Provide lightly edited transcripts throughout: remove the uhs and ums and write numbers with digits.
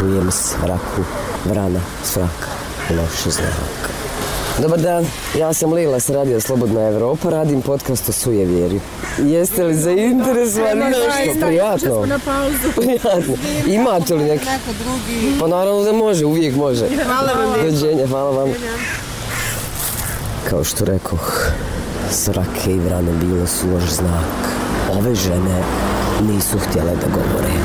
Čujem svraku vrana, svrak, loši znak. Dobar dan, ja sam Lila s Radio Slobodna Evropa, radim podcast o sujevjeri. Jeste li zainteresovani nešto? Prijatno. Prijatno. Imate li neko drugi? Pa naravno da može, uvijek može. Hvala vam. Dođenje, hvala vam. Kao što rekoh, srake i vrane bilo su loš znak. Ove žene nisu htjele da govore.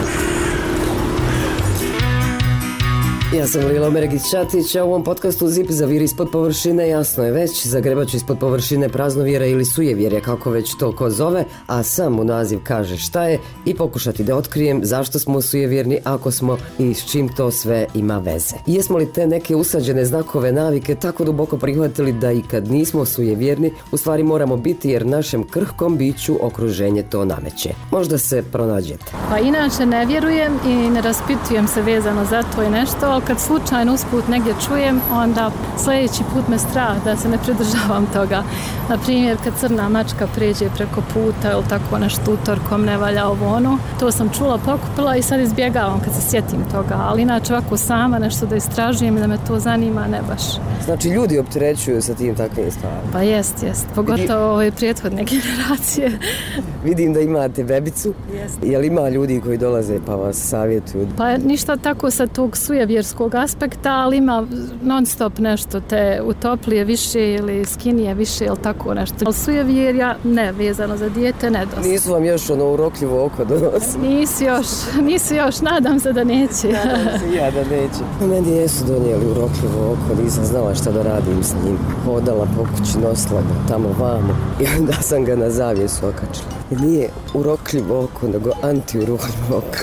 Ja sam Lila Meregić-Čatić, a u ovom podcastu Zip zaviri ispod površine, jasno je već, zagrebat ću ispod površine praznovjera ili sujevjerja, kako već to ko zove, a sam u naziv kaže šta je i pokušati da otkrijem zašto smo sujevjerni, ako smo i s čim to sve ima veze. Jesmo li te neke usađene znakove navike tako duboko prihvatili da i kad nismo sujevjerni, u stvari moramo biti jer našem krhkom biću okruženje to nameće. Možda se pronađete. Pa inače ne vjerujem i ne raspitujem se vezano za to i nešto, kad slučajno usput negdje čujem, onda sljedeći put me strah da se ne pridržavam toga. Na primjer, kad crna mačka pređe preko puta ili tako nešto utorkom ne valja ovo ono, to sam čula, pokupila i sad izbjegavam kad se sjetim toga, ali inače ovako sama nešto da istražujem i da me to zanima, ne baš. Znači ljudi opterećuju sa tim takvim stvarima? Pa jest, pogotovo ove prethodne generacije. Vidim da imate bebicu. Jest. Jel ima ljudi koji dolaze pa vas savjetuju? Pa ništa tako sa tog sujevjerskog aspekta, ali ima non stop nešto te utoplije više ili skinije više ili tako nešto. Ali sujevjerja ne, vezano za dijete ne dosta. Nisu vam još urokljivo oko donosi? Nisu još, nadam se da neće. Nadam se ja da neće. Meni jesu donijeli urokljivo oko, nisam znala šta da radim s njim. Hodala po kući, nosila ga tamo vamo i onda sam ga na zavjesu okačila. Nije urokljivo oko, nego antiurokljivo oko.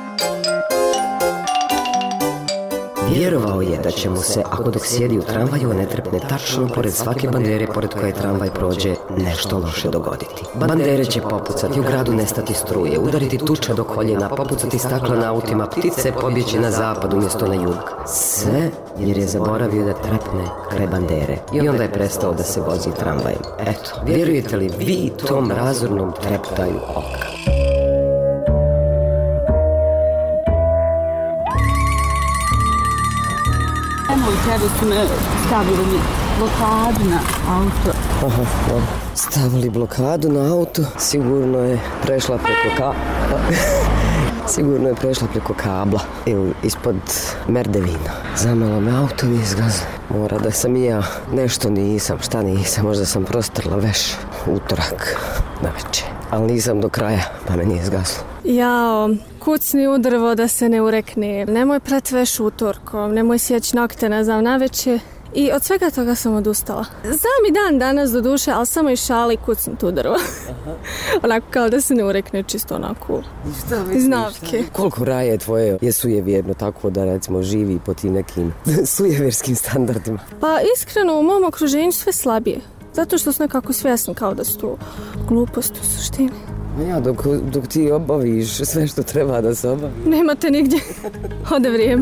Vjerovao je da će mu se, ako dok sjedi u tramvaju, ne trepne tačno pored svake bandere pored koje tramvaj prođe, nešto loše dogoditi. Bandere će popucati, u gradu nestati struje, udariti tuča do koljena, popucati stakla na autima, ptice pobjeći na zapad umjesto na jug. Sve jer je zaboravio da trepne kraj bandere i onda je prestao da se vozi tramvajem. Eto, vjerujete li vi tom razornom treptaju oka? Tebe su me stavili blokadu na auto. Aha, dobro. Stavili blokadu na auto, sigurno je prešla preko kabla ili ispod merdevina. Zamelo me auto, nije zgazilo. Mora da sam i ja nešto nisam, šta nisam, možda sam prostrla veš utorak na večer. Ali nisam do kraja, pa me nije zgaslo. Jao, kucni u drvo da se ne urekne. Nemoj prat veš utorkom, nemoj sjeći nokte na večer. I od svega toga sam odustala. Znam i dan danas do duše, ali samo i šali kucni tu drvo. Onako kao da se ne urekne, čisto onako iz navke. Koliko raje tvoje je sujevjerno tako da recimo živi po tim nekim sujevjerskim standardima? Pa iskreno u mom okruženju sve slabije. Zato što su nekako svjesni kao da su to gluposti u suštini. Ja, dok ti obaviš sve što treba da se obavi. Nemate nigdje. Ode vrijeme.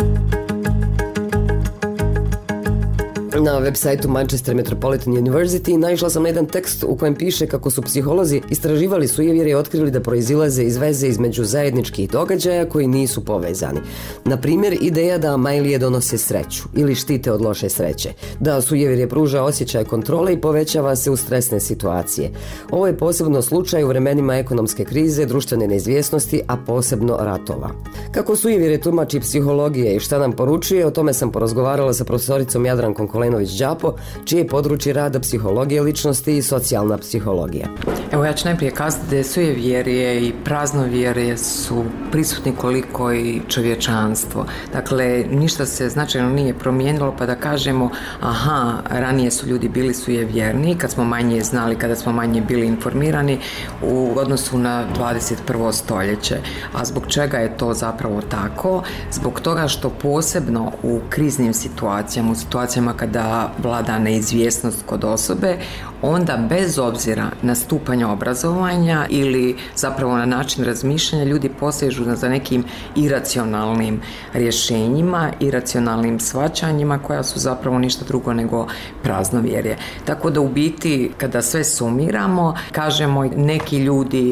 Na web sajtu Manchester Metropolitan University naišla sam na jedan tekst u kojem piše kako su psiholozi istraživali sujevjerje i otkrili da proizilaze iz veze između zajedničkih događaja koji nisu povezani. Na primjer, ideja da majlije donose sreću ili štite od loše sreće, da sujevjerje pruža osjećaj kontrole i povećava se u stresne situacije. Ovo je posebno slučaj u vremenima ekonomske krize, društvene neizvjesnosti, a posebno ratova. Kako sujevjerje tumači psihologije i šta nam poručuje, o tome sam porazgovarala sa profesoricom Jadrankom Kolenović-Đapo, čije područje rada psihologije ličnosti i socijalna psihologija. Evo ja ću najprije kazati da je sujevjerje i praznovjerje su prisutni koliko i čovječanstvo. Dakle, ništa se značajno nije promijenilo pa da kažemo aha, ranije su ljudi bili sujevjerni kad smo manje znali, kada smo manje bili informirani u odnosu na 21. stoljeće. A zbog čega je to zapravo tako? Zbog toga što posebno u kriznim situacijama, u situacijama kada vlada neizvjesnost kod osobe, onda bez obzira na stupanj obrazovanja ili zapravo na način razmišljanja ljudi posežu za nekim iracionalnim rješenjima, iracionalnim shvaćanjima koja su zapravo ništa drugo nego praznovjerje. Tako da u biti kada sve sumiramo, kažemo neki ljudi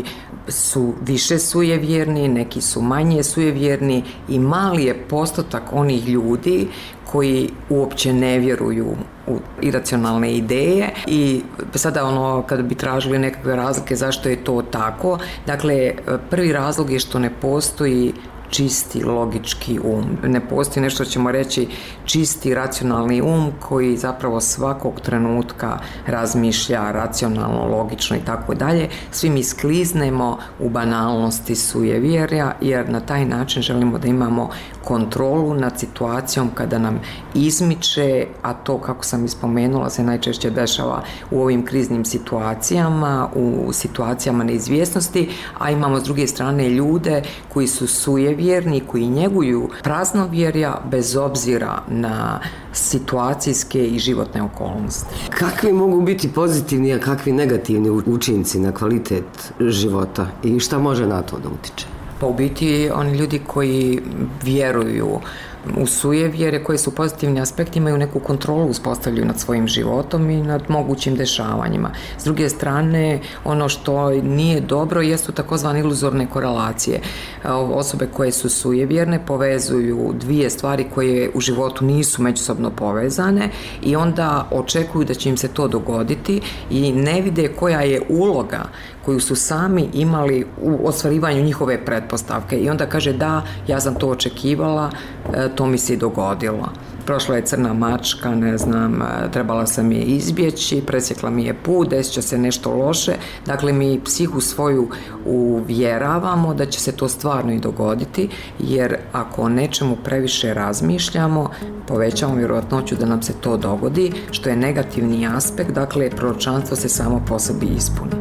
su više sujevjerni, neki su manje sujevjerni i mali je postotak onih ljudi koji uopće ne vjeruju u iracionalne ideje i sada kada bi tražili nekakve razlike zašto je to tako, dakle prvi razlog je što ne postoji čisti logički um. Ne postoji nešto ćemo reći čisti racionalni um koji zapravo svakog trenutka razmišlja racionalno, logično i tako dalje. Svi mi skliznemo u banalnosti sujevjerja jer na taj način želimo da imamo kontrolu nad situacijom kada nam izmiče, a to kako sam ispomenula se najčešće dešava u ovim kriznim situacijama, u situacijama neizvjesnosti, a imamo s druge strane ljude koji su sujevjerni, koji njeguju praznovjerja bez obzira na situacijske i životne okolnosti. Kakvi mogu biti pozitivni, a kakvi negativni učinci na kvalitet života i šta može na to da utiče? Pa u biti oni ljudi koji vjeruju u sujevjere, koje su pozitivni aspekti, imaju neku kontrolu uspostavljaju nad svojim životom i nad mogućim dešavanjima. S druge strane, ono što nije dobro jesu takozvane iluzorne korelacije. Osobe koje su sujevjerne povezuju dvije stvari koje u životu nisu međusobno povezane i onda očekuju da će im se to dogoditi i ne vide koja je uloga koju su sami imali u ostvarivanju njihove pretpostavke i onda kaže da, ja sam to očekivala, to mi se i dogodilo. Prošla je crna mačka, ne znam, trebala sam je izbjeći, presjekla mi je put, desit će se nešto loše. Dakle, mi psihu svoju uvjeravamo da će se to stvarno i dogoditi, jer ako o nečemu previše razmišljamo, povećamo vjerojatnoću da nam se to dogodi, što je negativni aspekt, dakle, proročanstvo se samo po sebi ispuni.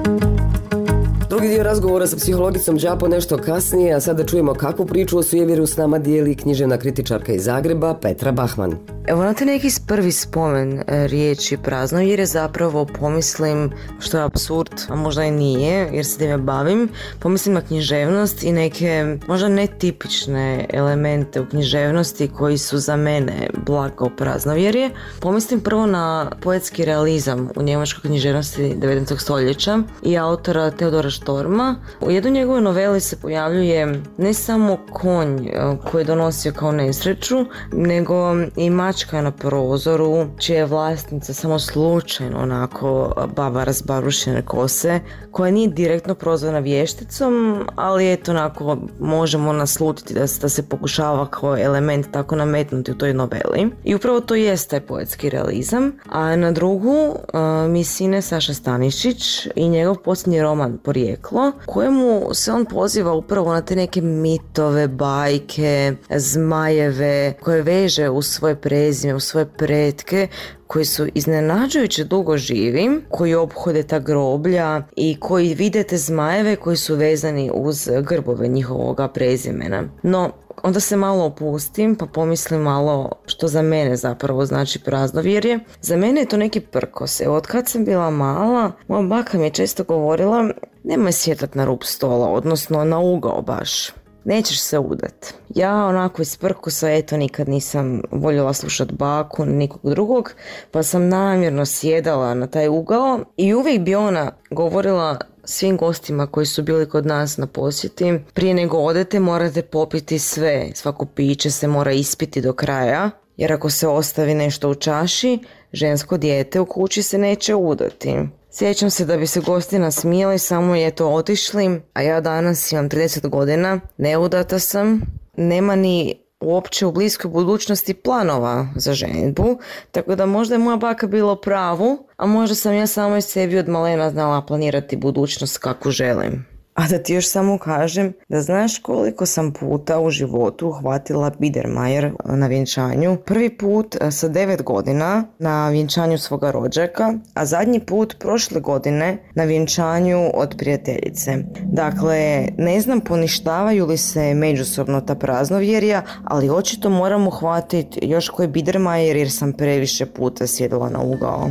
Drugi dio razgovora sa psihologicom Đapo nešto kasnije, a sada čujemo kakvu priču o sujevjeru s nama dijeli književna kritičarka iz Zagreba Petra Bahman. Evo na te neki prvi spomen riječi praznovjerje zapravo pomislim, što je apsurd, a možda i nije jer se time bavim, pomislim na književnost i neke možda netipične elemente u književnosti koji su za mene blago praznovjerje. Pomislim prvo na poetski realizam u njemačkoj književnosti 19. stoljeća i autora Theodora Storma. U jednoj njegovoj noveli se pojavljuje ne samo konj koji je donosio kao nesreću, nego i mačka na prozoru, čija je vlasnica samo slučajno onako baba razbarušene kose, koja nije direktno prozvana vješticom, ali eto onako možemo naslutiti da se pokušava kao element tako nametnuti u toj noveli. I upravo to jest taj poetski realizam. A na drugu mi sine Saša Stanišić i njegov posljednji roman Porijeklo, kojemu se on poziva upravo na te neke mitove, bajke, zmajeve, koje veže u svoje prezime, u svoje pretke, koji su iznenađujuće dugo živi, koji ophode ta groblja i koji vide te zmajeve koji su vezani uz grbove njihovoga prezimena. No, onda se malo opustim pa pomislim malo što za mene zapravo znači praznovjerje. Za mene je to neki prkos. Evo, od kad sam bila mala, moja baka mi je često govorila nemoj sjetat na rub stola, odnosno na ugao baš. Nećeš se udat. Ja onako iz prkusa, eto, nikad nisam voljela slušat baku, nikog drugog, pa sam namjerno sjedala na taj ugao i uvijek bi ona govorila svim gostima koji su bili kod nas na posjeti, prije nego odete morate popiti sve, svako piće se mora ispiti do kraja, jer ako se ostavi nešto u čaši, žensko dijete u kući se neće udati. Sjećam se da bi se gosti nasmijali, samo je to otišli, a ja danas imam 30 godina, neudata sam, nema ni uopće u bliskoj budućnosti planova za ženidbu, tako da možda je moja baka bila u pravu, a možda sam ja samo i sebi od malena znala planirati budućnost kako želim. A da ti još samo kažem da znaš koliko sam puta u životu uhvatila Biedermeier na vjenčanju. Prvi put sa 9 godina na vjenčanju svoga rođaka, a zadnji put prošle godine na vjenčanju od prijateljice. Dakle, ne znam poništavaju li se međusobno ta praznovjerja, ali očito moram uhvatiti još koji Biedermeier jer sam previše puta sjedila na ugao.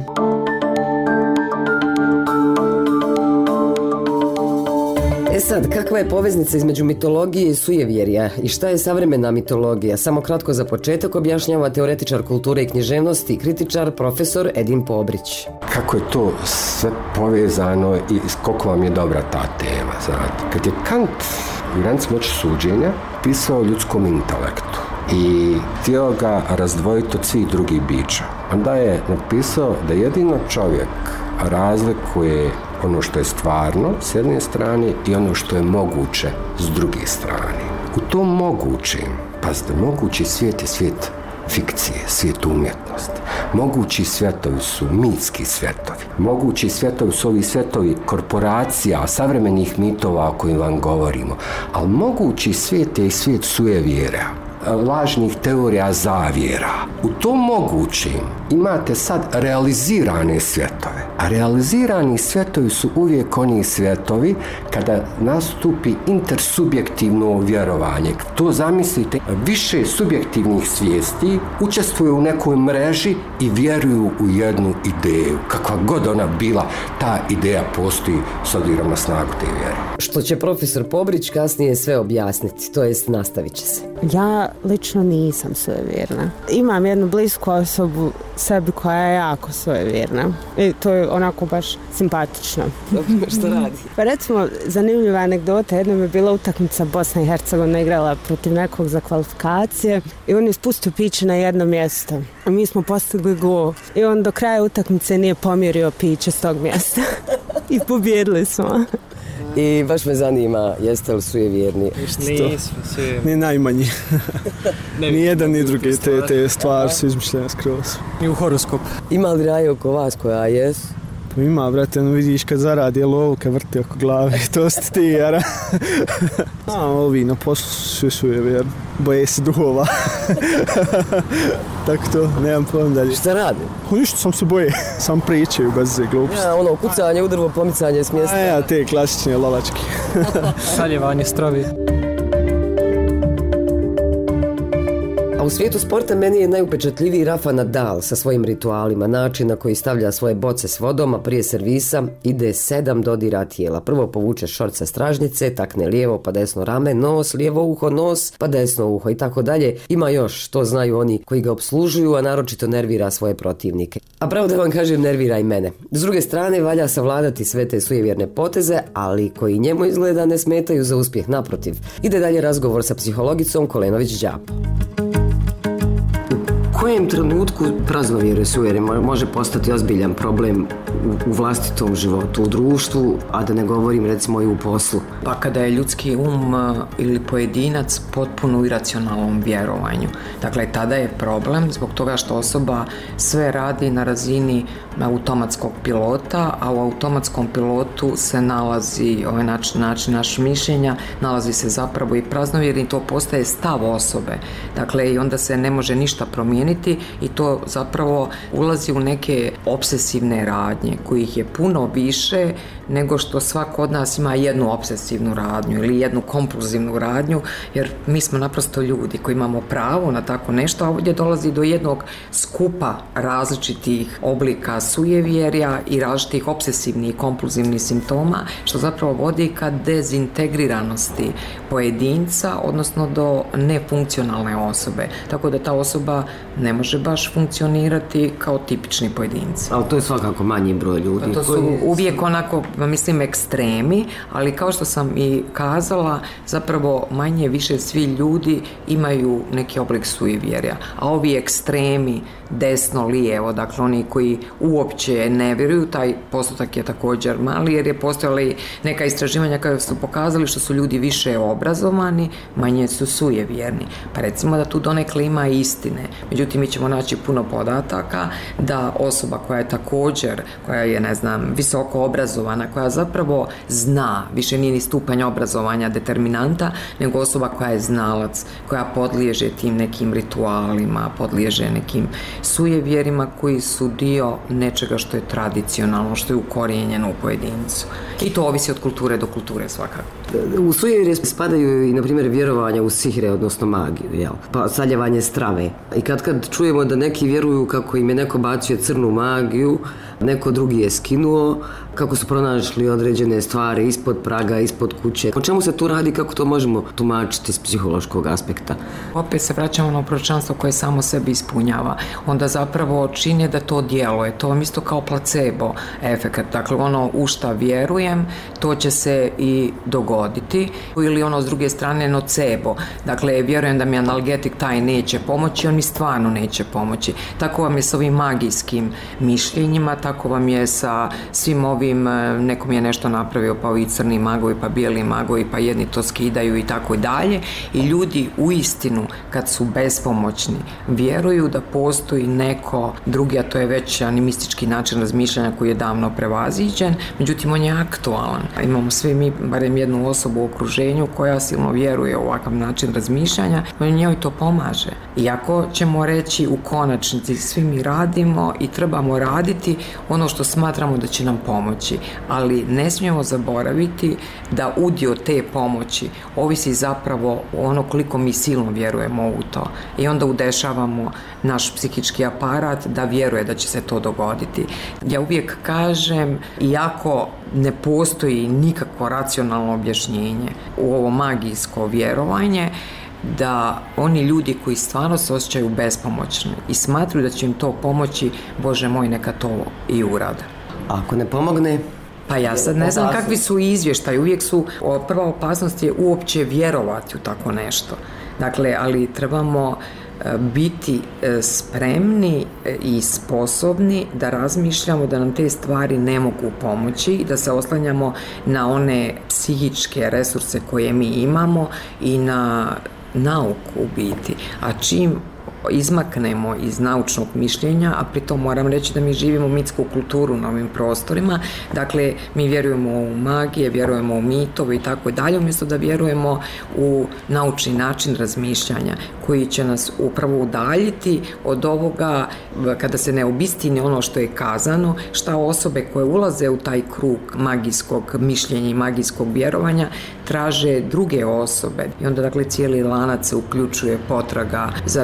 Sad, kakva je poveznica između mitologije i sujevjerja i šta je savremena mitologija? Samo kratko za početak objašnjava teoretičar kulture i književnosti i kritičar profesor Edin Pobrić. Kako je to sve povezano i koliko vam je dobra ta tema, znate. Kad je Kant u Granici moći suđenja pisao o ljudskom intelektu i htio ga razdvojiti od svih drugih bića, onda je napisao da jedino čovjek razlikuje ono što je stvarno s jedne strane i ono što je moguće s druge strane. U tom mogućem, pazite, mogući svijet je svijet fikcije, svijet umjetnosti. Mogući svjetovi su mitski svjetovi. Mogući svjetovi su ovi svjetovi korporacija, savremenih mitova o kojim vam govorimo. Ali mogući svijet je i svijet sujevjera, lažnih teorija zavjera. U tom mogućim imate sad realizirane svjetove. A realizirani svjetovi su uvijek oni svjetovi kada nastupi intersubjektivno vjerovanje. To zamislite, više subjektivnih svijesti učestvuju u nekoj mreži i vjeruju u jednu ideju. Kakva god ona bila, ta ideja postoji s obzirom na snagu te vjere. Što će profesor Pobrić kasnije sve objasniti, to jest nastavit će se. Ja lično nisam sujevjerna. Imam jednu blisku osobu sebi koja je jako sujevjerna. I to je onako baš simpatično. Što radi? Pa recimo, zanimljiva anegdota, jednom je bila utakmica Bosna i Hercegovina igrala protiv nekog za kvalifikacije i on je spustio piće na jedno mjesto. A mi smo postigli gol. I on do kraja utakmice nije pomjerio piće s tog mjesta. I pobjedili smo. I baš me zanima, jeste li sujevjerni? Nismo sujevjerni. Ni najmanji. Ni jedan ni drugi, te stvari su izmišljene skroz. I u horoskop. Ima li raje oko vas koja jesu? Pa ima, brate, no vidiš kad zaradi lovu, kad vrti oko glave, to ste ti, jara. A ovi na poslu svi sujevjerni, boje se duhova. Tako to, nemam problem dalje. Šta radi? Ništa, sam se boje, sam pričaju bez gluposti. Ja, ono, kucanje u drvo, pomicanje s mjesta. Ja, te klasične lovačke. Saljevanje strovi. A u svijetu sporta meni je najupečatljiviji Rafa Nadal sa svojim ritualima, način na koji stavlja svoje boce s vodom, a prije servisa ide 7 dodira tijela. Prvo povuče šort sa stražnjice, takne lijevo pa desno rame, nos, lijevo uho, nos, pa desno uho i tako dalje. Ima još, to znaju oni koji ga obslužuju, a naročito nervira svoje protivnike. A pravo da vam kažem, nervira i mene. S druge strane, valja savladati sve te sujevjerne poteze, ali koji njemu izgleda ne smetaju za uspjeh, naprotiv. Ide dalje razgovor sa psihologicom Kolenović-Đapo. U kojem trenutku praznovjerje sujevjerje može postati ozbiljan problem u vlastitom životu, u društvu, a da ne govorim recimo i u poslu? Pa kada je ljudski um ili pojedinac potpuno u iracionalnom vjerovanju. Dakle, tada je problem zbog toga što osoba sve radi na razini automatskog pilota, a u automatskom pilotu se nalazi ovaj način našeg mišljenja, nalazi se zapravo i praznovjerje i to postaje stav osobe. Dakle, i onda se ne može ništa promijeniti i to zapravo ulazi u neke obsesivne radnje kojih je puno više nego što svako od nas ima jednu obsesivnu radnju ili jednu kompulzivnu radnju, jer mi smo naprosto ljudi koji imamo pravo na tako nešto, a ovdje dolazi do jednog skupa različitih oblika sujevjerja i različitih obsesivnih i kompulzivnih simptoma, što zapravo vodi ka dezintegriranosti pojedinca, odnosno do nefunkcionalne osobe. Tako da ta osoba ne može baš funkcionirati kao tipični pojedinci. Ali to je svakako manji broj ljudi. To su uvijek onako, mislim, ekstremi, ali kao što sam i kazala, zapravo manje više svi ljudi imaju neki oblik sujevjerja, a ovi ekstremi, desno, lijevo, dakle oni koji uopće ne vjeruju, taj postotak je također mali, jer je postojala i neka istraživanja koja su pokazali što su ljudi više obrazovani, manje su sujevjerni. Pa recimo da tu donekle ima istine. Međutim, mi ćemo naći puno podataka da osoba koja je također, koja je, ne znam, visoko obrazovana, koja zapravo zna, više nije ni stupanj obrazovanja determinanta, nego osoba koja je znalac, koja podliježe tim nekim ritualima, podliježe nekim sujevjerima koji su dio nečega što je tradicionalno, što je ukorijenjeno u pojedincu. I to ovisi od kulture do kulture svakako. U sujevjerje spadaju i, na primjer, vjerovanja u sihre, odnosno magiju, jel? Pa saljevanje strave. I kad čujemo da neki vjeruju kako im je neko bacio crnu magiju, neko drugi je skinuo, kako su pronašli određene stvari ispod praga, ispod kuće. O čemu se tu radi, kako to možemo tumačiti s psihološkog aspekta? Opet se vraćamo na proročanstvo koje samo sebe ispunjava. Onda zapravo čini da to djeluje. To je isto kao placebo efekt. Dakle, ono u šta vjerujem, to će se i dogoditi. Ili ono s druge strane nocebo. Dakle, vjerujem da mi analgetik taj neće pomoći, on mi stvarno neće pomoći. Tako vam je s ovim magijskim mišljenjima, tako vam je sa svim ovim, nekom je nešto napravio, pa ovi crni magovi, pa bijeli magovi, pa jedni to skidaju i tako dalje. I ljudi u istinu, kad su bespomoćni, vjeruju da postoji neko drugi, a to je već animistički način razmišljanja koji je davno prevaziđen, međutim on je aktualan. Imamo svi mi barem jednu osobu u okruženju koja silno vjeruje u ovakav način razmišljanja, no njoj to pomaže. Iako ćemo reći u konačnici svi mi radimo i trebamo raditi ono što smatramo da će nam pomoći, ali ne smijemo zaboraviti da udio te pomoći ovisi zapravo ono koliko mi silno vjerujemo u to. I onda udešavamo naš psihički aparat da vjeruje da će se to dogoditi. Ja uvijek kažem, iako ne postoji nikakvo racionalno objašnjenje u ovo magijsko vjerovanje, da oni ljudi koji stvarno se osjećaju bespomoćni i smatruju da će im to pomoći, Bože moj, neka to i urade. Ako ne pomogne? Pa ja sad ne znam kakvi su izvještaji, uvijek su, prva opasnost je uopće vjerovati u tako nešto. Dakle, ali trebamo biti spremni i sposobni da razmišljamo da nam te stvari ne mogu pomoći i da se oslanjamo na one psihičke resurse koje mi imamo i na nauku u biti. A čim izmaknemo iz naučnog mišljenja, a pritom moram reći da mi živimo mitsku kulturu na ovim prostorima, dakle mi vjerujemo u magije, vjerujemo u mitove i tako dalje, umjesto da vjerujemo u naučni način razmišljanja koji će nas upravo udaljiti od ovoga kada se ne obistini ono što je kazano, šta osobe koje ulaze u taj krug magijskog mišljenja i magijskog vjerovanja traže druge osobe. I onda dakle cijeli lanac se uključuje potraga za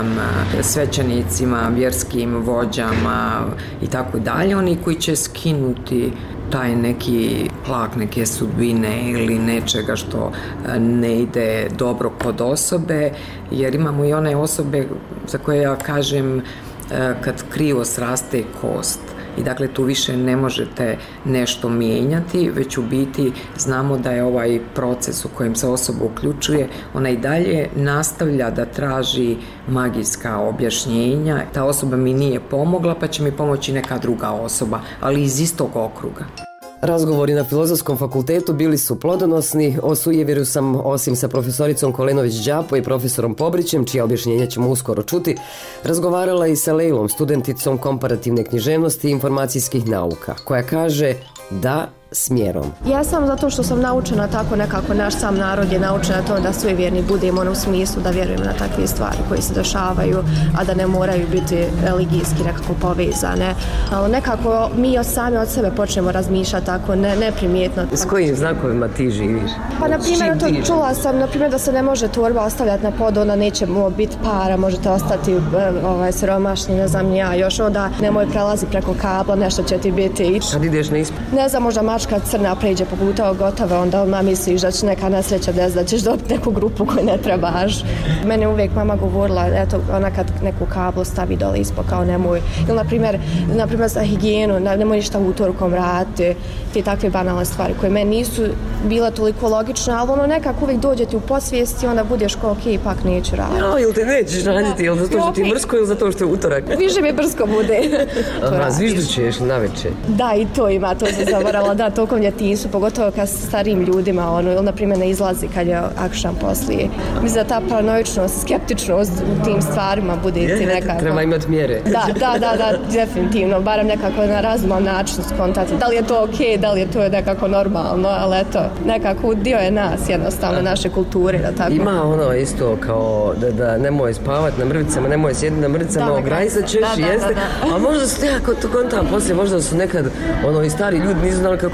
svećenicima, vjerskim vođama i tako dalje, oni koji će skinuti taj neki plak neke sudbine ili nečega što ne ide dobro kod osobe, jer imamo i one osobe za koje ja kažem kad krivo sraste kost. I dakle tu više ne možete nešto mijenjati, već u biti znamo da je ovaj proces u kojem se osoba uključuje, ona i dalje nastavlja da traži magijska objašnjenja. Ta osoba mi nije pomogla, pa će mi pomoći neka druga osoba, ali iz istog okruga. Razgovori na Filozofskom fakultetu bili su plodonosni. O sujevjeru sam, osim sa profesoricom Kolenović-Đapo i profesorom Pobrićem, čija objašnjenja ćemo uskoro čuti, razgovarala i sa Lejlom, studenticom komparativne književnosti i informacijskih nauka, koja kaže da smjerom. Ja sam zato što sam naučena tako nekako, naš sam narod je naučen na to da sujevjerni budemo u smislu da vjerujemo na takve stvari koje se dešavaju, a da ne moraju biti religijski nekako povezane. Ali nekako mi sami od sebe počnemo razmišljati tako neprimjetno. S kojim znakovima ti živiš? Pa na primjer, čula sam da se ne može torba ostavljati na pod, onda neće biti para, možete ostati siromašni, ne znam ja, još onda nemoj prelazi preko kabla, nešto će ti biti. Kad ideš na ispit? Ne znam, možda mačka crna pređe po puta gotove, onda odmah misliš da će neka nesreća desiti, da ćeš dobiti neku grupu koju ne trebaš. Mene uvijek mama govorila, eto, ona kad neku kablu stavi dole ispod, kao nemoj. Ili, na primjer za higijenu, nemoj ništa utorkom raditi, te takve banalne stvari koje meni nisu bile toliko logične, ali ono nekako uvijek dođe ti u podsvijesti i onda budeš kao, okej, ipak neću raditi. No, ili te nećeš raditi, ili zato što ti je mrsko ili zato što je utorak? Više mi brsko bude. Zviždućeš navečer? Da, i to ima, to sam zavarala, da, tokom djetinjstvu, pogotovo kad starijim ljudima, ili na primjer ne izlazi kad je akšam poslije. Mislim da ta paranoičnost, skeptičnost u tim stvarima bude ti nekako. Treba imati mjere. Da, definitivno, barem nekako na razuman način skontati. Da li je to okej, da li je to nekako normalno, ali eto, nekako dio je nas, jednostavno, naše kulture, da tako. Ima ono isto kao da nemoj spavati na mrvicama, nemoj sjediti na mrvicama, ograjzat ćeš, jeste, a možda su nekako to kontam poslije, možda su nekad i stari ljudi nisu znali kako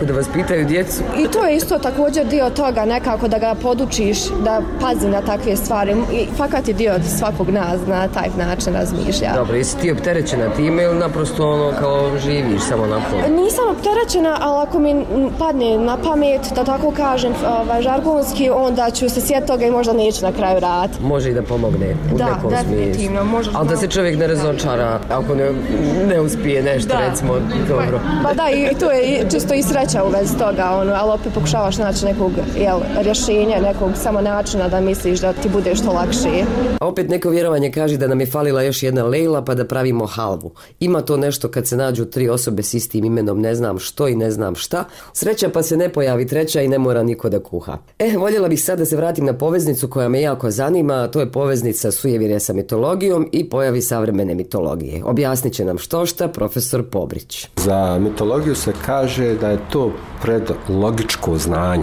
da vas pitaju djecu. I to je isto također dio toga, nekako da ga podučiš da pazi na takve stvari. I fakat je dio svakog nas na taj način razmišlja. Dobro, jesi ti opterećena time ili naprosto kao živiš samo na to? Nisam opterećena, ali ako mi padne na pamet, da tako kažem, žargonski, onda ću se sjetiti toga i možda neću na kraju raditi. Može i da pomogne u nekom definitivno. Ali da se čovjek ne razočara ako ne uspije nešto, recimo, dobro. Pa da, i to je čisto i sreća u vezi toga, ali opet pokušavaš naći nekog rješenja, nekog samo načina da misliš da ti bude što lakše. A opet neko vjerovanje kaže da nam je falila još jedna Lejla pa da pravimo halvu. Ima to nešto kad se nađu 3 osobe s istim imenom, ne znam što i ne znam šta. Sreća pa se ne pojavi treća i ne mora niko da kuha. Voljela bih sad da se vratim na poveznicu koja me jako zanima, a to je poveznica sujevjerja sa mitologijom i pojavi savremene mitologije. Objasnit će nam štošta profesor Pobrić. Za mitologiju se kaže da je to predlogičko znanje.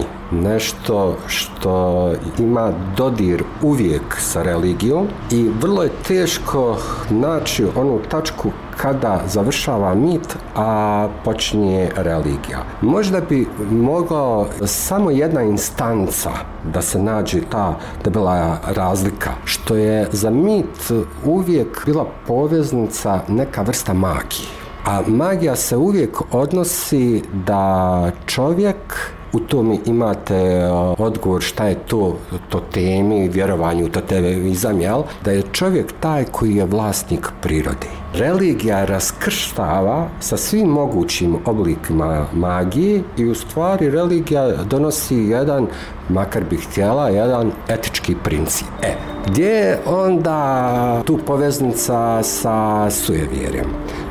Nešto što ima dodir uvijek sa religijom i vrlo je teško naći onu tačku kada završava mit, a počinje religija. Možda bi mogao samo jedna instanca da se nađe ta debela razlika, što je za mit uvijek bila poveznica neka vrsta magije. A magija se uvijek odnosi da čovjek, u tome imate odgovor šta je to temi, vjerovanje u totemizam, da je čovjek taj koji je vlasnik prirode. Religija raskrštava sa svim mogućim oblikima magije i u stvari religija donosi jedan, makar bi htjela, jedan etički princip. Gdje je onda tu poveznica sa sujevjerjem?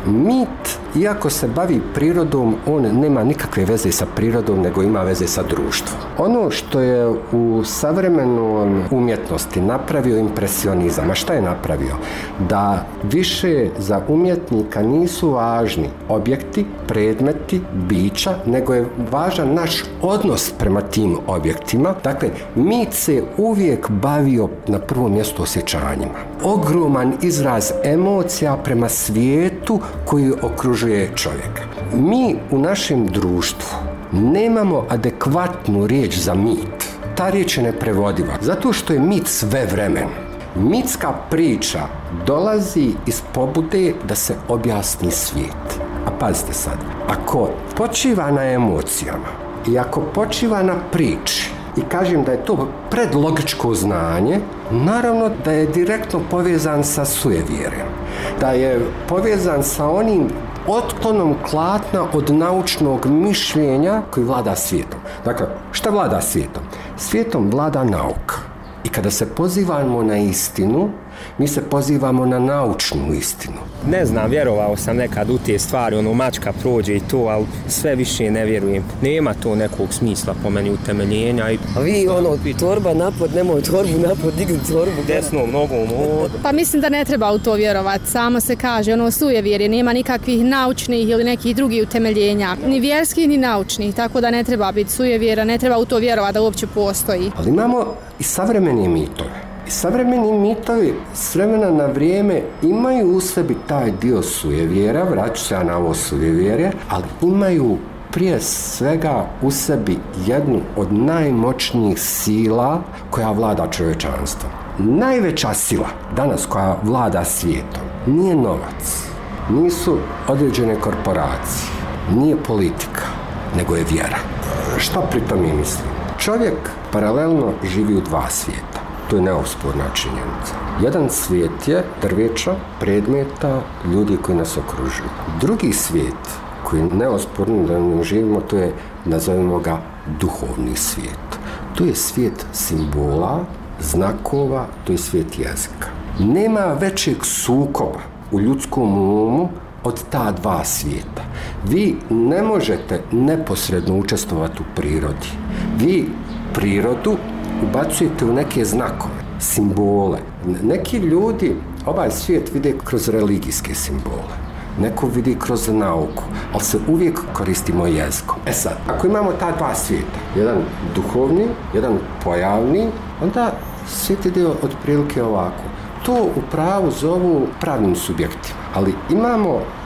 Mit, iako se bavi prirodom, on nema nikakve veze sa prirodom, nego ima veze sa društvom. Ono što je u savremenoj umjetnosti napravio impresionizam, a šta je napravio? Da više za umjetnika nisu važni objekti, predmeti, bića, nego je važan naš odnos prema tim objektima. Dakle, mit se uvijek bavio na prvom mjestu osjećanjima. Ogroman izraz emocija prema svijetu koji okružuje čovjeka. Mi u našem društvu nemamo adekvatnu riječ za mit. Ta riječ je neprevodiva, zato što je mit svevremen. Mitska priča dolazi iz pobude da se objasni svijet. A pazite sad, ako počiva na emocijama i ako počiva na priči, i kažem da je to predlogičko znanje, naravno da je direktno povezan sa sujevjerjem. Da je povezan sa onim otklonom klatna od naučnog mišljenja koji vlada svijetom. Dakle, šta vlada svijetom? Svijetom vlada nauka. I kada se pozivamo na istinu, mi se pozivamo na naučnu istinu. Ne znam, vjerovao sam nekad u te stvari, mačka prođe i to, ali sve više ne vjerujem. Nema to nekog smisla po meni utemeljenja. A vi torba napod, nemoj torbu napod, digni torbu. Desnom nogom. Pa mislim da ne treba u to vjerovati. Samo se kaže, sujevjerje, nema nikakvih naučnih ili nekih drugih utemeljenja. Ni vjerskih, ni naučnih, tako da ne treba biti sujevjera, ne treba u to vjerovati da uopće postoji. Ali imamo i savremene mitove. I savremeni mitovi s vremena na vrijeme imaju u sebi taj dio sujevjera, vraću se na ovo sujevjerje, ali imaju prije svega u sebi jednu od najmoćnijih sila koja vlada čovječanstvom. Najveća sila danas koja vlada svijetom nije novac, nisu određene korporacije, nije politika, nego je vjera. Šta pri tome mislim? Čovjek paralelno živi u 2 svijeta. To je neosporna činjenica. Jedan svijet je drveća, predmeta, ljudi koji nas okružuju. Drugi svijet koji je neosporno da mi živimo, to je, nazovimo ga, duhovni svijet. To je svijet simbola, znakova, to je svijet jezika. Nema većeg sukoba u ljudskom umu od ta 2 svijeta. Vi ne možete neposredno učestvovati u prirodi. Vi prirodu ubacujete u neke znakove, simbole. Neki ljudi ovaj svijet vide kroz religijske simbole, neko vidi kroz nauku, ali se uvijek koristimo jezikom. Sad, ako imamo ta 2 svijeta, jedan duhovni, jedan pojavni, onda svijet ide otprilike ovako. To u pravu zovu pravnim subjektima, ali imamo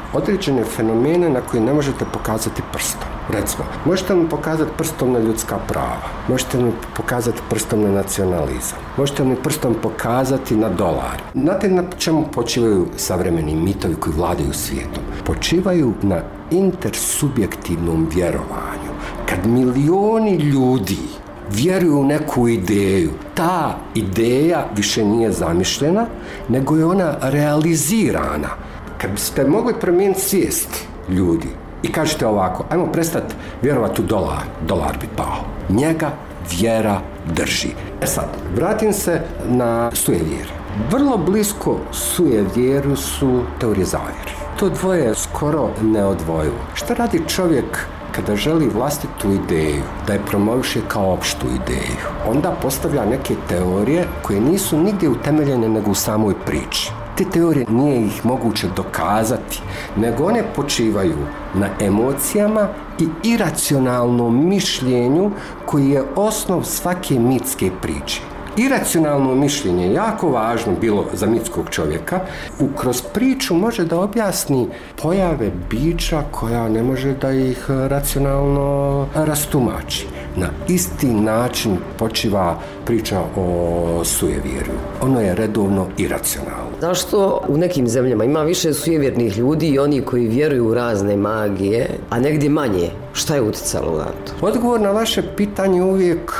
određene fenomene na koje ne možete pokazati prstom. Recimo, možete mi pokazati prstom na ljudska prava, možete mi pokazati prstom na nacionalizam, možete mi prstom pokazati na dolar. Znate na čemu počivaju savremeni mitovi koji vladaju svijetom? Počivaju na intersubjektivnom vjerovanju. Kad milioni ljudi vjeruju u neku ideju, ta ideja više nije zamišljena, nego je ona realizirana. Kad biste mogli promijeniti svijest ljudi i kažete ovako, ajmo prestati vjerovati u dolar bi pao. Njega vjera drži. Sad, vratim se na sujevjere. Vrlo blisko sujevjeru su teorije zavjere. To dvoje je skoro neodvojivo. Šta radi čovjek kada želi vlastitu ideju, da je promoviše kao opštu ideju? Onda postavlja neke teorije koje nisu nigdje utemeljene nego u samoj priči. Te teorije nije ih moguće dokazati, nego one počivaju na emocijama i iracionalnom mišljenju koji je osnov svake mitske priče. Iracionalno mišljenje je jako važno bilo za mitskog čovjeka. Kroz priču može da objasni pojave bića koja ne može da ih racionalno rastumači. Na isti način počiva priča o sujevjerju. Ono je redovno iracionalno. Zašto u nekim zemljama ima više sujevjernih ljudi i oni koji vjeruju u razne magije, a negdje manje? Šta je utjecalo na to? Odgovor na vaše pitanje uvijek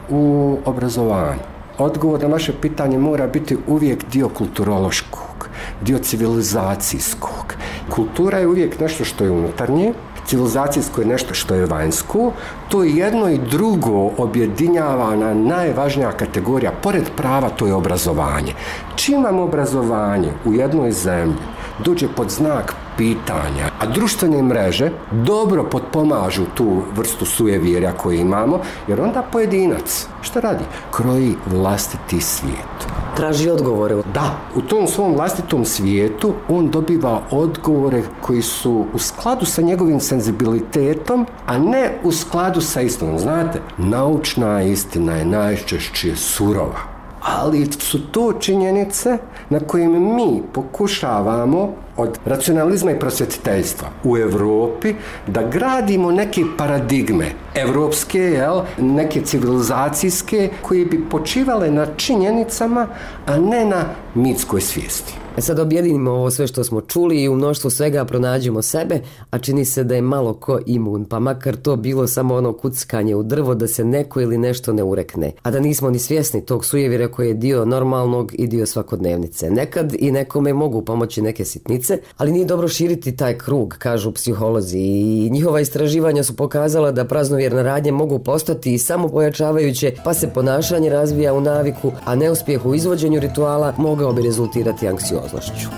u obrazovanju. Odgovor na vaše pitanje mora biti uvijek dio kulturološkog, dio civilizacijskog. Kultura je uvijek nešto što je unutarnje, civilizacijsko je nešto što je vanjsko. To jedno i drugo objedinjavana najvažnija kategorija, pored prava, to je obrazovanje. Čim vam obrazovanje u jednoj zemlji dođe pod znak pitanja, a društvene mreže dobro potpomažu tu vrstu sujevjerja koju imamo, jer onda pojedinac, šta radi? Kroji vlastiti svijet. Traži odgovore. Da, u tom svom vlastitom svijetu on dobiva odgovore koji su u skladu sa njegovim senzibilitetom, a ne u skladu sa istinom. Znate, naučna istina je najčešće surova. Ali su to činjenice na kojim mi pokušavamo od racionalizma i prosvjetiteljstva u Europi da gradimo neke paradigme evropske, neke civilizacijske koje bi počivale na činjenicama, a ne na mitskoj svijesti. Sad objedinimo ovo sve što smo čuli i u mnoštvu svega pronađemo sebe, a čini se da je malo ko imun, pa makar to bilo samo ono kuckanje u drvo da se neko ili nešto ne urekne, a da nismo ni svjesni tog sujevjera koji je dio normalnog i dio svakodnevnice. Nekad i nekome mogu pomoći neke sitnice, ali nije dobro širiti taj krug, kažu psiholozi, i njihova istraživanja su pokazala da praznovjerne radnje mogu postati i samo pojačavajuće, pa se ponašanje razvija u naviku, a neuspjeh u izvođenju rituala mogao bi rezultirati anksioznošću.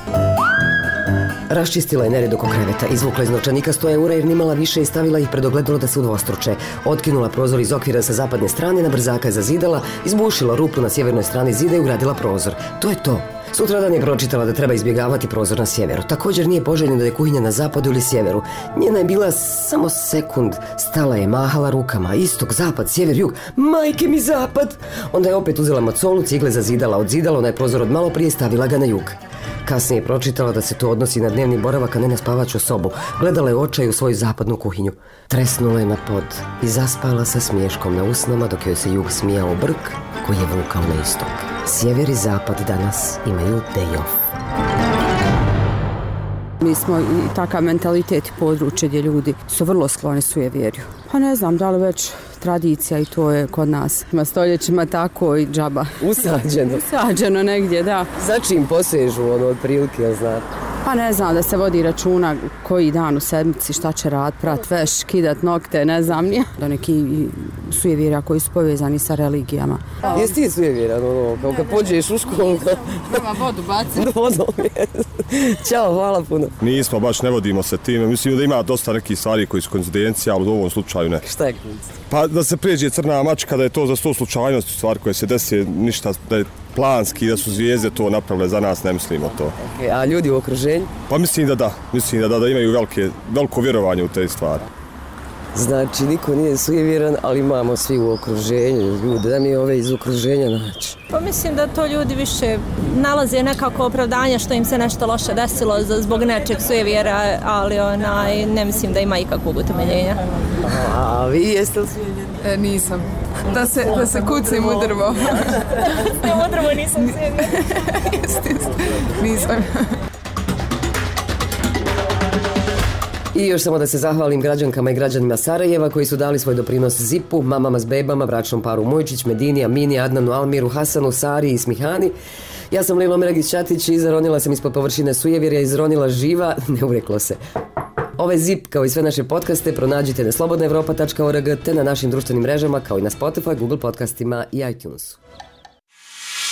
Raščistila je nered oko kreveta, izvukla iz novčanika 100 eura jer nimala više i stavila ih pred ogledalo da se udvostruče. Otkinula prozor iz okvira sa zapadne strane, na brzaka je zazidala, izbušila rupu na sjevernoj strani zida i ugradila prozor. To je to. Sutradan je pročitala da treba izbjegavati prozor na sjeveru. Također nije poželjno da je kuhinja na zapadu ili sjeveru. Njena je bila samo sekund. Stala je, mahala rukama. Istok, zapad, sjever, jug. Majke mi zapad! Onda je opet uzela macolu, cigle zazidala, odzidala onaj prozor od malo prije, stavila ga na jug. Kasnije je pročitala da se to odnosi na dnevni boravak, a ne na spavaću sobu. Gledala je u očaju svoju zapadnu kuhinju. Tresnula je na pod i zaspala sa smiješkom na usnama dok joj se jug smijao brk koji je vukao na istok. Sjever i zapad danas imaju day off. Mi smo i takav mentalitet i područje gdje ljudi su vrlo skloni sujevjerju. Pa ne znam da li već tradicija i to je kod nas. Ima stoljećima tako i džaba. Usađeno negdje, da. Za čim posežu otprilike, ja znam? Pa ne znam, da se vodi računa koji dan u sedmici, šta će rad, prat veš, kidat nokte, ne znam nije. Da neki sujevjerja koji su povezani sa religijama. Jesi ti sujevjeran, kao kad pođeš u školu? Nema vodu baciti. Ćao, hvala puno. Nismo, baš ne vodimo se time. Mislim da ima dosta nekih stvari koji su koincidencija, ali u ovom slučaju ne. Šta je koincidencija? Pa da se pređe crna mačka, da je to za 100 slučajnosti stvari koje se desi, ništa, da je planski, da su zvijezde to napravile za nas, ne mislimo to. Okay, a ljudi u okruženju? Pa mislim da imaju veliko vjerovanje u te stvari. Znači, niko nije sujevjeran, ali imamo svi u okruženju ljude. Da mi ove iz okruženja naći. Pa mislim da to ljudi više nalaze nekako opravdanje što im se nešto loše desilo zbog nečeg sujevjera, ali ne mislim da ima ikakvog utemeljenja. A vi jeste li sujevjeri? Nisam. Da se kucim u drvo. U drvo nisam sujevjera. Nisam. I još samo da se zahvalim građankama i građanima Sarajeva koji su dali svoj doprinos ZIP-u, mamama s bebama, bračnom paru Mujčić, Medini, Amini, Adnanu, Almiru, Hasanu, Sari i Smihani. Ja sam Lejla Meragić-Ćatić i zaronila sam ispod površine sujevjerja, izronila živa, ne ureklo se. Ovaj ZIP, kao i sve naše podcaste, pronađite na slobodnaevropa.org te na našim društvenim mrežama, kao i na Spotify, Google podcastima i iTunesu.